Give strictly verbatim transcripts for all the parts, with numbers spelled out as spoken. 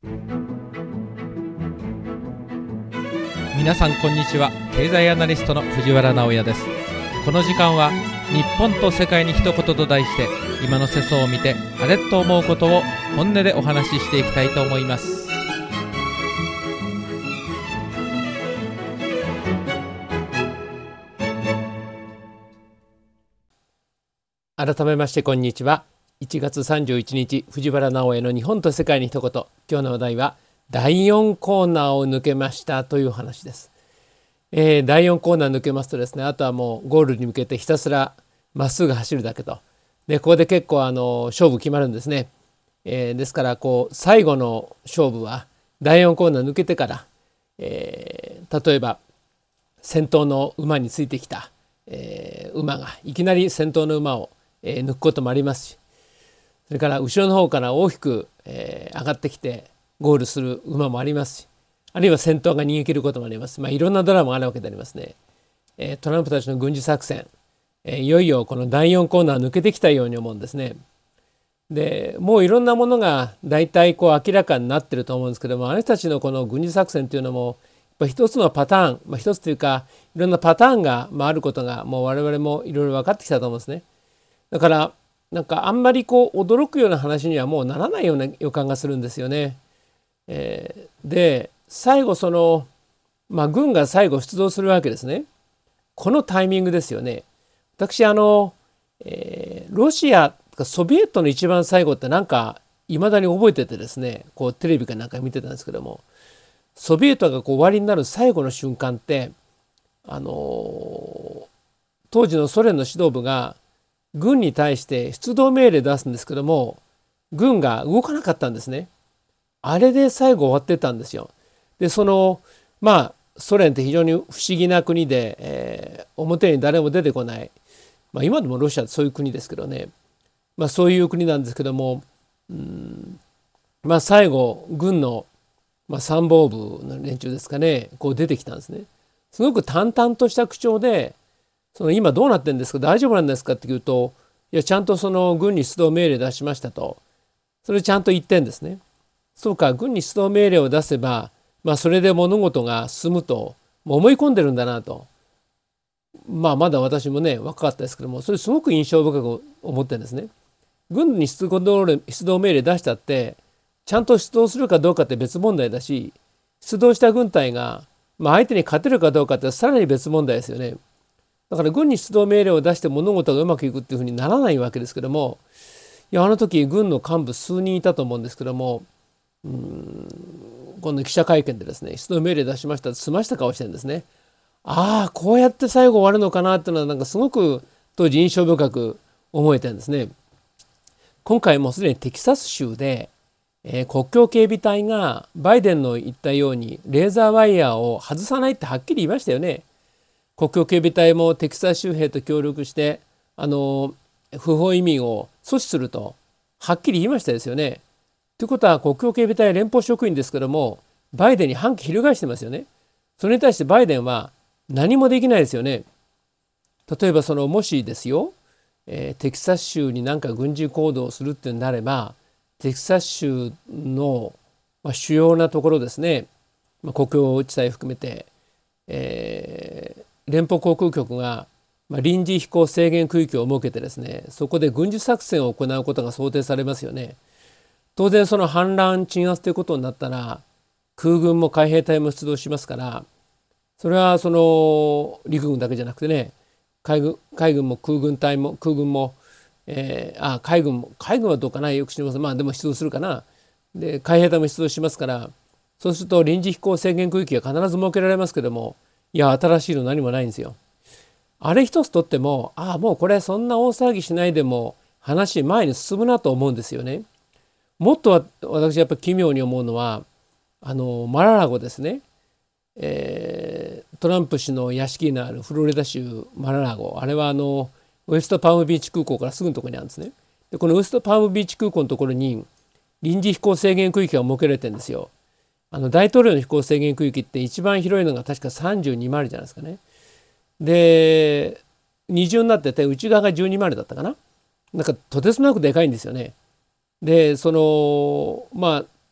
皆さんこんにちは。経済アナリストの藤原直也です。この時間は日本と世界に一言と題して、今の世相を見てあれっと思うことを本音でお話ししていきたいと思います。改めましてこんにちは。いちがつさんじゅういちにち、藤原直也の日本と世界に一言。今日の話題はだいよんコーナーを抜けましたという話です。えー、だいよんコーナー抜けますとですね、あとはもうゴールに向けてひたすらまっすぐ走るだけと。でここで結構あの勝負決まるんですね。えー、ですからこう最後の勝負はだいよんコーナー抜けてから、えー、例えば先頭の馬についてきた、えー、馬がいきなり先頭の馬を、えー、抜くこともありますし、それから後ろの方から大きく、えー、上がってきてゴールする馬もありますし、あるいは先頭が逃げ切ることもあります。まあいろんなドラマがあるわけでありますね。えー、トランプたちの軍事作戦、えー、いよいよこのだいよんコーナー抜けてきたように思うんですね。でもういろんなものが大体こう明らかになってると思うんですけども、あの人たちのこの軍事作戦というのもやっぱ一つのパターン、まあ、一つというかいろんなパターンが、まあ、あることがもう我々もいろいろ分かってきたと思うんですね。だからなんかあんまりこう驚くような話にはもうならないような予感がするんですよね。えー、で最後その、まあ、軍が最後出動するわけですね。このタイミングですよね。私あの、えー、ロシアソビエトの一番最後ってなんかいまだに覚えててですね、こうテレビかなんか見てたんですけども、ソビエトがこう終わりになる最後の瞬間ってあのー、当時のソ連の指導部が軍に対して出動命令出すんですけども、軍が動かなかったんですね。あれで最後終わってたんですよ。でそのまあソ連って非常に不思議な国で、えー、表に誰も出てこない、まあ、今でもロシアってそういう国ですけどね、まあ、そういう国なんですけども、うん、まあ最後軍の、まあ、参謀部の連中ですかね、こう出てきたんですね。すごく淡々とした口調で、その今どうなってるんですか、大丈夫なんですかって言うと、いやちゃんとその軍に出動命令出しましたと、それちゃんと言ってんですね。そうか、軍に出動命令を出せば、まあ、それで物事が進むと思い込んでるんだなと、まあまだ私もね若かったですけども、それすごく印象深く思ってるんですね。軍に出動命令出したってちゃんと出動するかどうかって別問題だし、出動した軍隊が、まあ、相手に勝てるかどうかってさらに別問題ですよね。だから軍に出動命令を出して物事がうまくいくっていうふうにならないわけですけども、いやあの時軍の幹部数人いたと思うんですけども、うーん今度記者会見でですね、出動命令出しましたと済ました顔してるんですね。ああこうやって最後終わるのかなっていうのはなんかすごく当時印象深く思えてるんですね。今回もすでにテキサス州で、えー、国境警備隊がバイデンの言ったようにレーザーワイヤーを外さないってはっきり言いましたよね。国境警備隊もテキサス州兵と協力してあの不法移民を阻止するとはっきり言いましたですよね。ということは国境警備隊連邦職員ですけども、バイデンに反旗翻してますよね。それに対してバイデンは何もできないですよね。例えばそのもしですよ、えー、テキサス州に何か軍事行動をするってなれば、テキサス州の、まあ、主要なところですね、まあ、国境地帯含めて、えー、連邦航空局が、まあ、臨時飛行制限区域を設けてですね、そこで軍事作戦を行うことが想定されますよね。当然その反乱鎮圧ということになったら空軍も海兵隊も出動しますから、それはその陸軍だけじゃなくてね、海軍、海軍も空軍隊も空軍も、えー、あ海軍も海軍はどうかな、よく知りません。まあでも出動するかな。で海兵隊も出動しますから、そうすると臨時飛行制限区域が必ず設けられますけども、いや新しいの何もないんですよ。あれ一つとっても、ああもうこれそんな大騒ぎしないでも話前に進むなと思うんですよね。もっとは私やっぱり奇妙に思うのはあのマララゴですね、えー、トランプ氏の屋敷のあるフロリダ州マララゴ、あれはあのウエストパームビーチ空港からすぐのところにあるんですね。でこのウエストパームビーチ空港のところに臨時飛行制限区域が設けられてるんですよ。あの大統領の飛行制限区域って一番広いのが確かさんじゅうにマイルじゃないですかね。で二重になってて内側がじゅうにマイルだったかな。なんかとてつもなくでかいんですよね。でそのまあ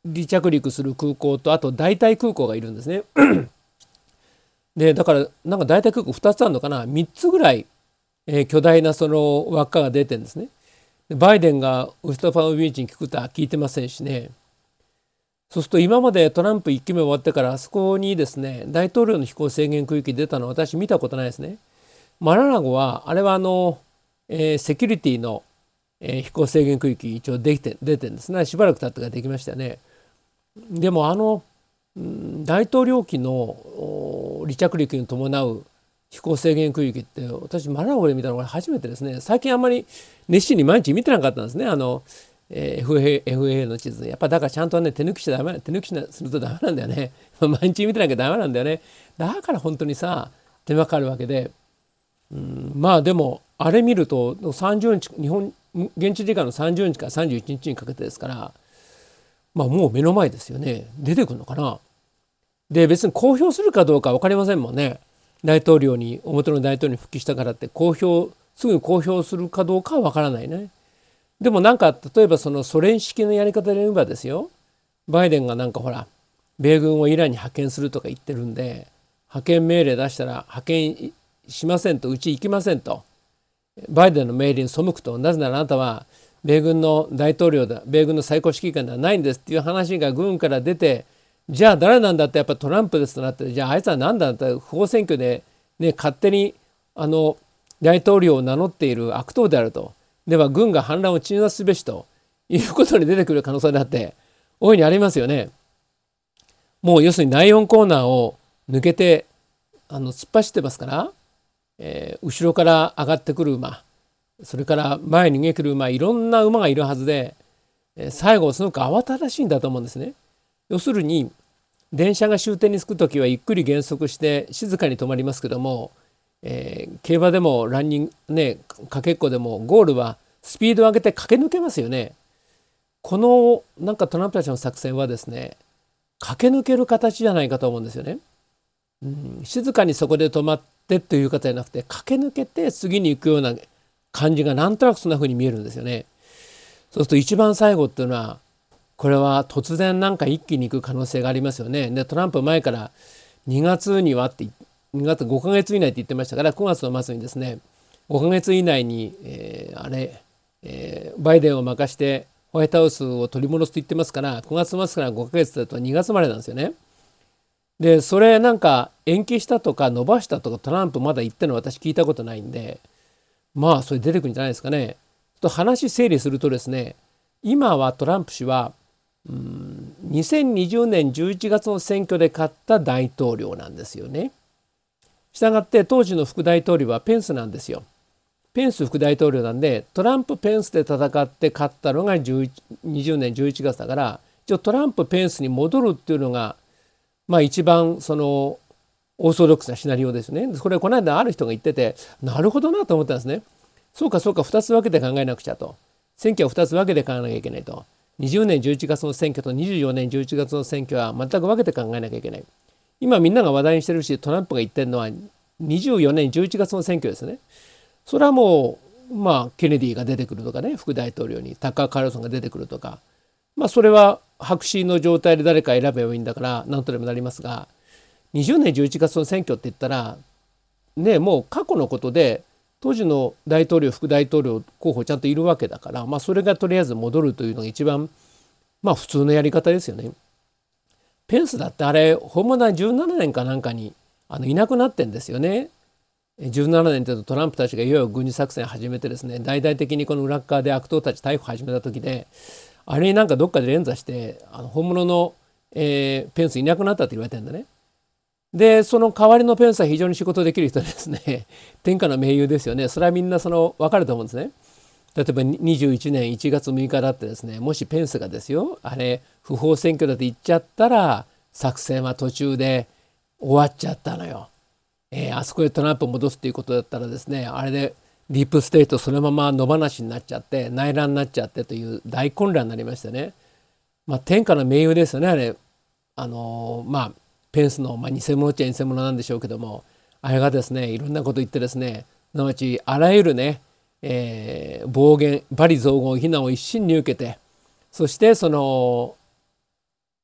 離着陸する空港とあと代替空港がいるんですね。でだからなんか代替空港ふたつあるのかな、みっつぐらい、えー巨大なその輪っかが出てるんですね。でバイデンがウストファームビーチに聞くことは聞いてませんしね。そうすると今までトランプいっきめ終わってからあそこにですね大統領の飛行制限区域出たの私見たことないですね。マララゴはあれはあの、えーセキュリティの、えー飛行制限区域一応できて出てるんですね。しばらく経ってからできましたよね。でもあのうん大統領機のお離着陸に伴う飛行制限区域って私マララゴで見たのが初めてですね。最近あんまり熱心に毎日見てなかったんですね。あのえー エフエー、エフエー の地図やっぱだからちゃんとね手抜きしちゃダメ手抜きするとダメなんだよね。毎日見てなきゃダメなんだよね。だから本当にさ手間かかるわけで、うん、まあでもあれ見るとさんじゅうにち日本現地時間のさんじゅうにちからさんじゅういちにちにかけてですから、まあもう目の前ですよね。出てくるのかな。で別に公表するかどうか分かりませんもんね。大統領に表の大統領に復帰したからって公表すぐに公表するかどうかは分からないね。でもなんか例えばそのソ連式のやり方で言えばですよ、バイデンがなんかほら米軍をイランに派遣するとか言ってるんで、派遣命令出したら派遣しませんと、うち行きませんと、バイデンの命令に背くと、なぜならあなたは米軍の大統領だ、米軍の最高指揮官ではないんですっていう話が軍から出て、じゃあ誰なんだってやっぱトランプですとなって、じゃああいつは何だって不法選挙で、ね、勝手にあの大統領を名乗っている悪党であると、では軍が反乱を鎮圧すべしということに出てくる可能性だって大いにありますよね。もう要するにだいよんコーナーを抜けてあの突っ走ってますから、えー後ろから上がってくる馬、それから前に逃げてくる馬、いろんな馬がいるはずで、えー最後すごく慌ただしいんだと思うんですね。要するに電車が終点に着くときはゆっくり減速して静かに止まりますけども、えー競馬でもランニングね、かけっこでもゴールはスピードを上げて駆け抜けますよね。このなんかトランプたちの作戦はですね、駆け抜ける形じゃないかと思うんですよね。うん、静かにそこで止まってという方じゃなくて、駆け抜けて次に行くような感じがなんとなくそんな風に見えるんですよね。そうすると一番最後っていうのはこれは突然なんか一気に行く可能性がありますよね。でトランプ前からにがつにはってにがつごかげつ以内って言ってましたから、くがつの末にですねごかげつ以内に、えーあれ、えーバイデンを任してホワイトハウスを取り戻すと言ってますから、くがつ末からごかげつだとにがつまでなんですよね。でそれなんか延期したとか伸ばしたとかトランプまだ言ってるの私聞いたことないんで、まあそれ出てくるんじゃないですかね。と話整理するとですね、今はトランプ氏はうんにせんにじゅうねんじゅういちがつの選挙で勝った大統領なんですよね。したがって当時の副大統領はペンスなんですよ。ペンス副大統領なんで、トランプ・ペンスで戦って勝ったのがにじゅうねんじゅういちがつだから、一応トランプ・ペンスに戻るっていうのがまあ一番そのオーソドックスなシナリオですね。これこの間ある人が言ってて、なるほどなと思ったんですね。そうかそうか、ふたつ分けて考えなくちゃと。選挙はふたつ分けて考えなきゃいけないと。にじゅうねんじゅういちがつの選挙とにじゅうよねんじゅういちがつの選挙は全く分けて考えなきゃいけない。今みんなが話題にしてるし、トランプが言ってるのはにじゅうよねんじゅういちがつの選挙ですね。それはもうまあケネディが出てくるとかね、副大統領にタッカー・カールソンが出てくるとか、まあそれは白紙の状態で誰か選べばいいんだから何とでもなりますが、にじゅうねんじゅういちがつの選挙って言ったらね、もう過去のことで当時の大統領副大統領候補ちゃんといるわけだから、まあそれがとりあえず戻るというのが一番まあ普通のやり方ですよね。ペンスだってあれ本物はじゅうななねんかなんかにあのいなくなってんですよね。じゅうななねんというとトランプたちがいよいよ軍事作戦を始めてですね、大々的にこの裏側で悪党たち逮捕始めた時で、あれになんかどっかで連座してあの本物の、えーペンスいなくなったって言われてるんだね。でその代わりのペンスは非常に仕事できる人ですね。天下の盟友ですよね。それはみんなその分かると思うんですね。例えばにじゅういちねんいちがつむいかだってですね、もしペンスがですよ、あれ不法選挙だって言っちゃったら作戦は途中で終わっちゃったのよ。えーあそこでトランプを戻すっていうことだったらですね、あれでディープステートそのまま野放しになっちゃって内乱になっちゃってという大混乱になりましたね。まあ天下の盟友ですよね、あれ。あのーまあペンスの、まあ、偽物っちゃ偽物なんでしょうけども、あれがですねいろんなこと言ってですね、すなわちあらゆるね、えー暴言罵詈雑言非難を一身に受けて、そしてその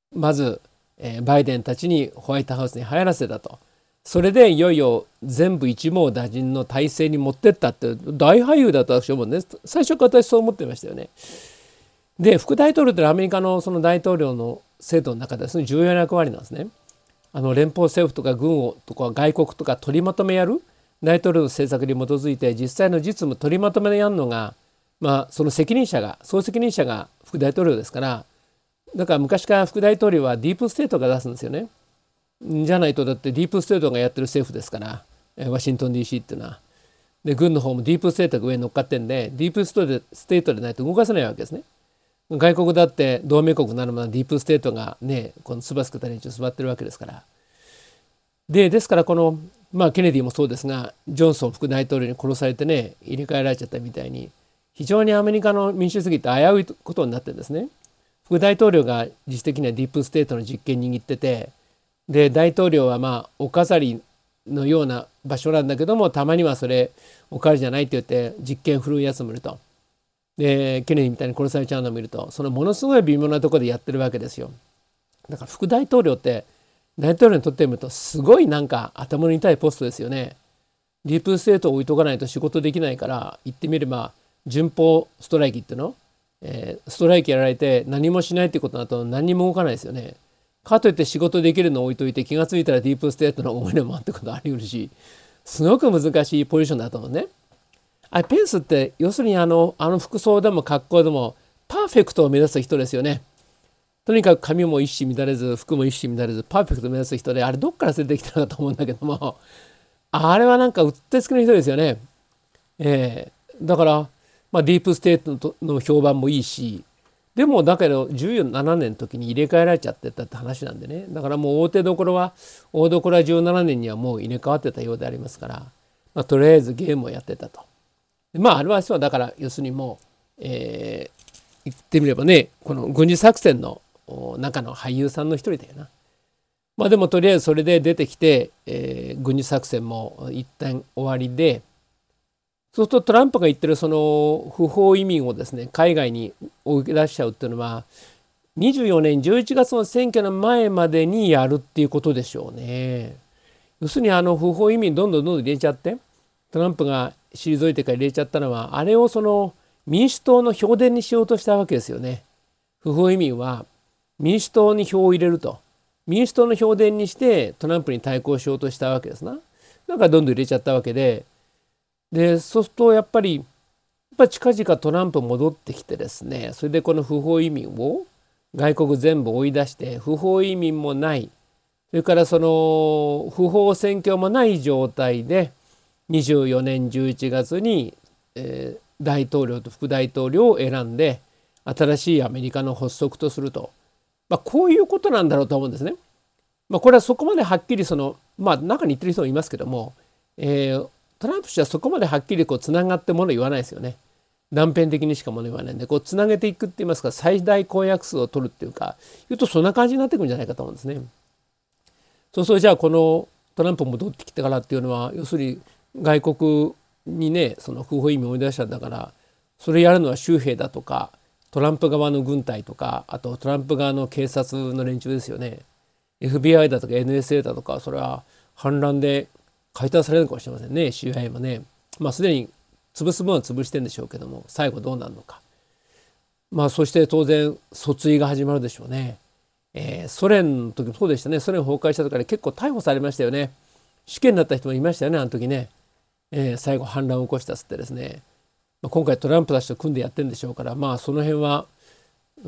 まず、えー、バイデンたちにホワイトハウスに入らせたと。それでいよいよ全部一網打尽の体制に持ってったって大俳優だと私は思うね。最初から私そう思ってましたよね。で副大統領ってアメリカのその大統領の制度の中でその重要な役割なんですね。あの連邦政府とか軍をとか外国とか取りまとめやる大統領の政策に基づいて実際の実務取りまとめでやるのが、まあ、その責任者が総責任者が副大統領ですから、だから昔から副大統領はディープステートが出すんですよね。じゃないとだってディープステートがやってる政府ですからワシントン ディーシー っていうのは。で軍の方もディープステートが上に乗っかってんでディープステートでないと動かせないわけですね。外国だって同盟国になるまでディープステートがねこのつばつけた連中座ってるわけですから。でですからこのまあケネディもそうですがジョンソン副大統領に殺されてね入れ替えられちゃったみたいに非常にアメリカの民主主義って危ういことになってるんですね。副大統領が実質的にはディープステートの実権握ってて、で大統領はまあお飾りのような場所なんだけどもたまにはそれお飾りじゃないって言って実権振るうやつもいると。でケネディみたいに殺されちゃうのを見るとそのものすごい微妙なところでやってるわけですよ。だから副大統領って大統領にとってみるとすごいなんか頭の痛いポストですよね。ディープステートを置いとかないと仕事できないから言ってみれば順法ストライキっていうの、えー、ストライキやられて何もしないってことだと何にも動かないですよね。かといって仕事できるのを置いといて気がついたらディープステートの思い出もあってことあり得るしすごく難しいポジションだと思うね。あペンスって要するにあのあの服装でも格好でもパーフェクトを目指す人ですよね。とにかく髪も一糸乱れず服も一糸乱れずパーフェクトを目指す人であれどっから連れてきたのかと思うんだけどもあれはなんかうってつけの人ですよね。えー、だから、まあ、ディープステートの評判もいいしでもだけどじゅうななねんの時に入れ替えられちゃってたって話なんでね。だからもう大手どころは大どころはじゅうななねんにはもう入れ替わってたようでありますから、まあ、とりあえずゲームをやってたと。まああれはだから要するにもう、えー、言ってみればねこの軍事作戦の中の俳優さんの一人だよな。まあでもとりあえずそれで出てきて、えー、軍事作戦も一旦終わりでそうするとトランプが言ってるその不法移民をですね海外に追い出しちゃうっていうのはにじゅうよねんじゅういちがつの選挙の前までにやるっていうことでしょうね。要するにあの不法移民どんどんどんどん入れちゃってトランプが退いてから入れちゃったのはあれをその民主党の票田にしようとしたわけですよね。不法移民は民主党に票を入れると民主党の票田にしてトランプに対抗しようとしたわけですな。だからどんどん入れちゃったわけででそうするとやっぱりやっぱ近々トランプ戻ってきてですねそれでこの不法移民を外国全部追い出して不法移民もないそれからその不法選挙もない状態でにじゅうよねんじゅういちがつに、えー、大統領と副大統領を選んで新しいアメリカの発足とすると、まあ、こういうことなんだろうと思うんですね。まあ、これはそこまではっきりそのまあ中に言ってる人もいますけども、えー、トランプ氏はそこまではっきりこうつながってもの言わないですよね。断片的にしかもの言わないんでこうつなげていくって言いますか最大公約数を取るっていうか言うとそんな感じになっていくんじゃないかと思うんですね。そうするとじゃあこのトランプ戻ってきてからっていうのは要するに外国にねその不法移民を追い出したんだからそれやるのは州兵だとかトランプ側の軍隊とかあとトランプ側の警察の連中ですよね。 エフビーアイ だとか エヌエスエー だとかそれは反乱で解体されるのかもしれませんね。 シーアイエー もねまあすでに潰す分は潰してるんでしょうけども最後どうなるのか。まあそして当然訴追が始まるでしょうね。えー、ソ連の時もそうでしたね。ソ連崩壊した時から結構逮捕されましたよね。死刑になった人もいましたよねあの時ね。えー、最後反乱を起こしたっつってですね、まあ、今回トランプたちと組んでやってるんでしょうからまあその辺はうん、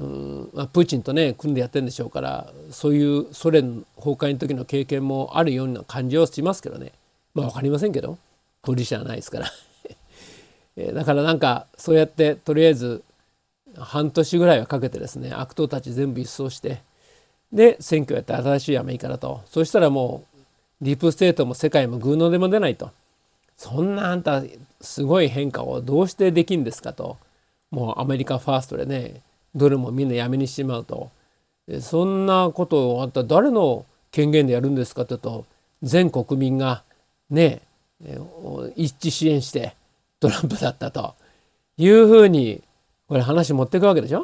まあ、プーチンとね組んでやってるんでしょうからそういうソ連崩壊の時の経験もあるような感じはしますけどね。まあ分かりませんけど当事者はないですからだからなんかそうやってとりあえず半年ぐらいはかけてですね悪党たち全部一掃してで選挙やって新しいアメリカだと。そしたらもうディープステートも世界もグーの音も出ないと。そんなあんたすごい変化をどうしてできんですかと。もうアメリカファーストでねどれもみんなやめにしまうと。そんなことをあんた誰の権限でやるんですかというと全国民がね一致支援してトランプだったというふうにこれ話持っていくわけでしょ。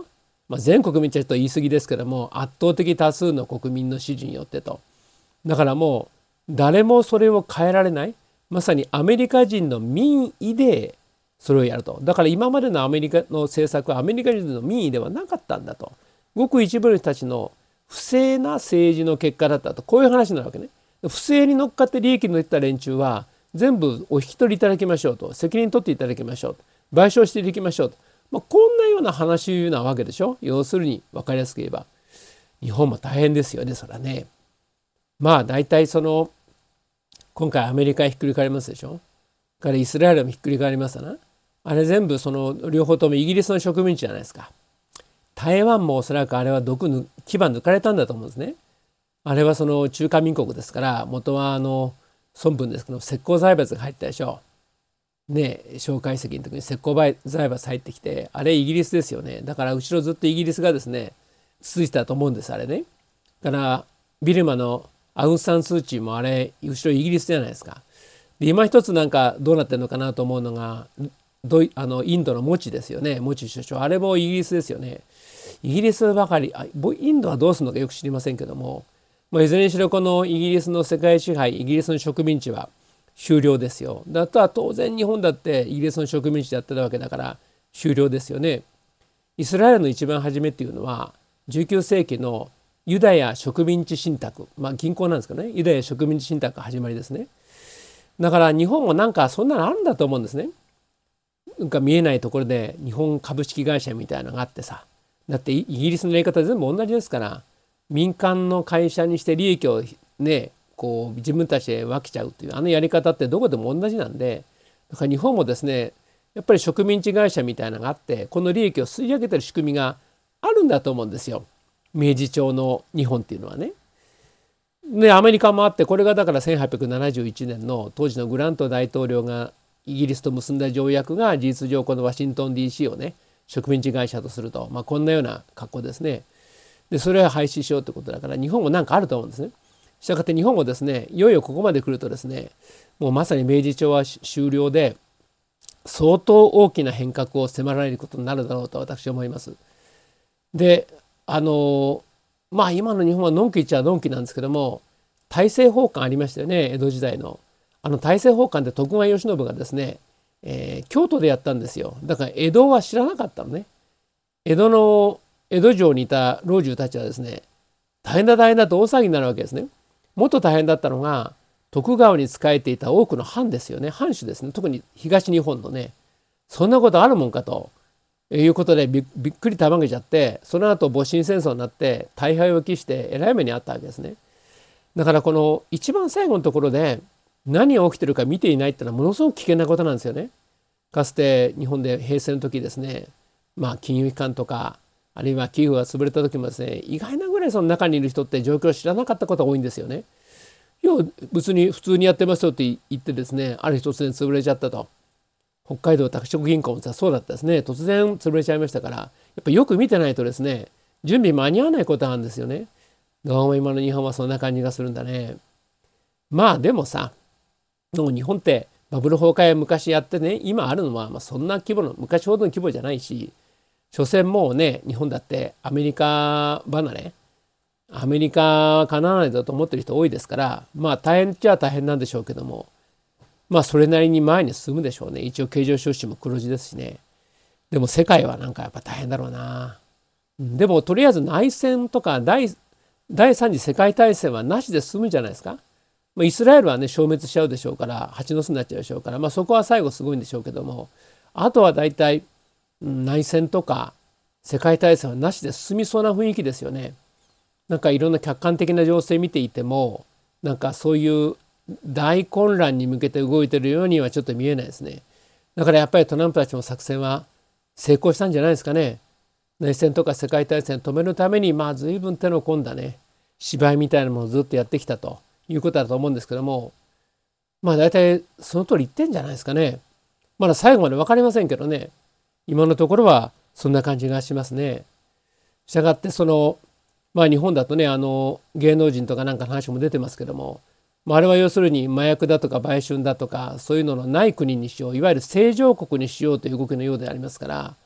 まあ、全国民ちょっと言い過ぎですけども圧倒的多数の国民の支持によってと。だからもう誰もそれを変えられない、まさにアメリカ人の民意でそれをやると。だから今までのアメリカの政策はアメリカ人の民意ではなかったんだと。ごく一部の人たちの不正な政治の結果だったと、こういう話になるわけね。不正に乗っかって利益の出た連中は全部お引き取りいただきましょうと、責任取っていただきましょうと、賠償していきましょうと、まあ、こんなような話なわけでしょ。要するに分かりやすく言えば日本も大変ですよね、それはね。まあ大体その今回アメリカひっくり返りますでしょ。からイスラエルもひっくり返りますな。あれ全部その両方ともイギリスの植民地じゃないですか。台湾もおそらくあれは毒ぬ牙抜かれたんだと思うんですね。あれはその中華民国ですから、元はあの孫文ですけど石膏財閥が入ったでしょ。ねえ、蒋介石の時に石膏財閥入ってきて、あれイギリスですよね。だから後ろずっとイギリスがですね続いてたと思うんです、あれね。だからビルマのアウン・サン・スー・チーもあれ後ろイギリスじゃないですか。で今一つなんかどうなってるのかなと思うのがドイあのインドのモチですよね。モチ首相、あれもイギリスですよね。イギリスばかり、あインドはどうするのかよく知りませんけども、まあ、いずれにしろこのイギリスの世界支配、イギリスの植民地は終了ですよ。だとは当然日本だってイギリスの植民地でやってたわけだから終了ですよね。イスラエルの一番初めっていうのはじゅうきゅう世紀のユダヤ植民地信託、まあ銀行なんですけどね、ユダヤ植民地信託が始まりですね。だから日本もなんかそんなのあるんだと思うんですね。なんか見えないところで日本株式会社みたいなのがあってさ、だってイギリスのやり方全部同じですから、民間の会社にして利益をねこう自分たちで分けちゃうっていうあのやり方ってどこでも同じなんで、だから日本もですねやっぱり植民地会社みたいなのがあってこの利益を吸い上げてる仕組みがあるんだと思うんですよ、明治朝の日本っていうのはね。でアメリカもあって、これがだからせんはっぴゃくななじゅういちねんの当時のグラント大統領がイギリスと結んだ条約が事実上このワシントン ディーシー をね植民地会社とすると、まあ、こんなような格好ですね。でそれは廃止しようってことだから日本も何かあると思うんですね。したがって日本もですねいよいよここまで来るとですねもうまさに明治朝は終了で相当大きな変革を迫られることになるだろうと私は思います。であのまあ今の日本はのんきっちゃのんきなんですけども、大政奉還ありましたよね、江戸時代の。あの大政奉還で徳川慶喜がですね、えー、京都でやったんですよ。だから江戸は知らなかったのね。江戸の江戸城にいた老中たちはですね大変だ大変だと大騒ぎになるわけですね。もっと大変だったのが徳川に仕えていた多くの藩ですよね、藩主ですね、特に東日本のね。そんなことあるもんかということで び, びっくりたまげちゃって、その後戊辰戦争になって大敗を期してえらい目にあったわけですね。だからこの一番最後のところで何が起きてるか見ていないってのはものすごく危険なことなんですよね。かつて日本で平成の時ですね、まあ金融機関とかあるいは企業が潰れた時もですね、意外なぐらいその中にいる人って状況を知らなかったことが多いんですよね。いや別に普通にやってますよって言ってですね、ある日突然潰れちゃったと。北海道拓殖銀行もそうだったですね、突然潰れちゃいましたから、やっぱよく見てないとですね準備間に合わないことなんですよね。どうも今の日本はそんな感じがするんだね。まあでもさ、もう日本ってバブル崩壊は昔やってね、今あるのはまあそんな規模の昔ほどの規模じゃないし、所詮もうね日本だってアメリカ離れアメリカかなわないだと思ってる人多いですから、まあ大変っちゃ大変なんでしょうけども、まあそれなりに前に進むでしょうね。一応経常収支も黒字ですしね。でも世界はなんかやっぱ大変だろうな。でもとりあえず内戦とか第第三次世界大戦はなしで済むんじゃないですか。まあ、イスラエルはね消滅しちゃうでしょうから、蜂の巣になっちゃうでしょうから、まあそこは最後すごいんでしょうけども、あとは大体内戦とか世界大戦はなしで進みそうな雰囲気ですよね。なんかいろんな客観的な情勢見ていても、なんかそういう大混乱に向けて動いてるようにはちょっと見えないですね。だからやっぱりトランプたちの作戦は成功したんじゃないですかね。内戦とか世界大戦止めるためにまあ随分手の込んだね芝居みたいなものをずっとやってきたということだと思うんですけども、まあ大体その通り言ってんじゃないですかね。まだ最後まで分かりませんけどね、今のところはそんな感じがしますね。したがってそのまあ日本だとねあの芸能人とかなんかの話も出てますけども、まあ、あれは要するに麻薬だとか売春だとかそういうののない国にしよう、いわゆる正常国にしようという動きのようでありますから、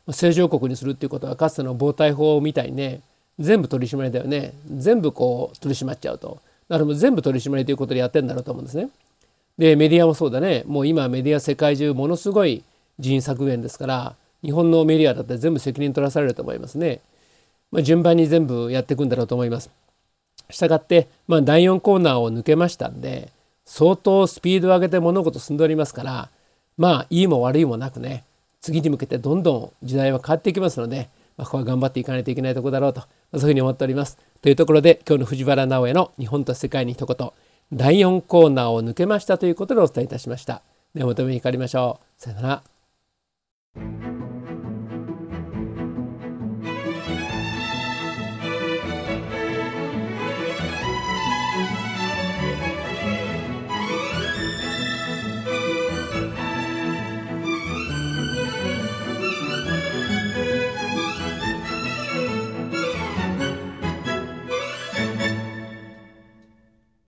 正常国にするっていうことはかつての暴対法みたいにね全部取り締まりだよね。全部こう取り締まっちゃうと。だからもう全部取り締まりということでやってるんだろうと思うんですね。でメディアもそうだね。もう今メディア世界中ものすごい人員削減ですから日本のメディアだって全部責任取らされると思いますね。まあ、順番に全部やっていくんだろうと思います。したがって、まあ、だいよんコーナーを抜けましたんで相当スピードを上げて物事進んでおりますからまあいいも悪いもなくね次に向けてどんどん時代は変わっていきますので、まあ、ここは頑張っていかないといけないところだろうとそういうふうに思っております。というところで今日の藤原直哉の日本と世界に一言だいよんコーナーを抜けましたということでお伝えいたしました。ではまたお目にかかりましょう。さよなら。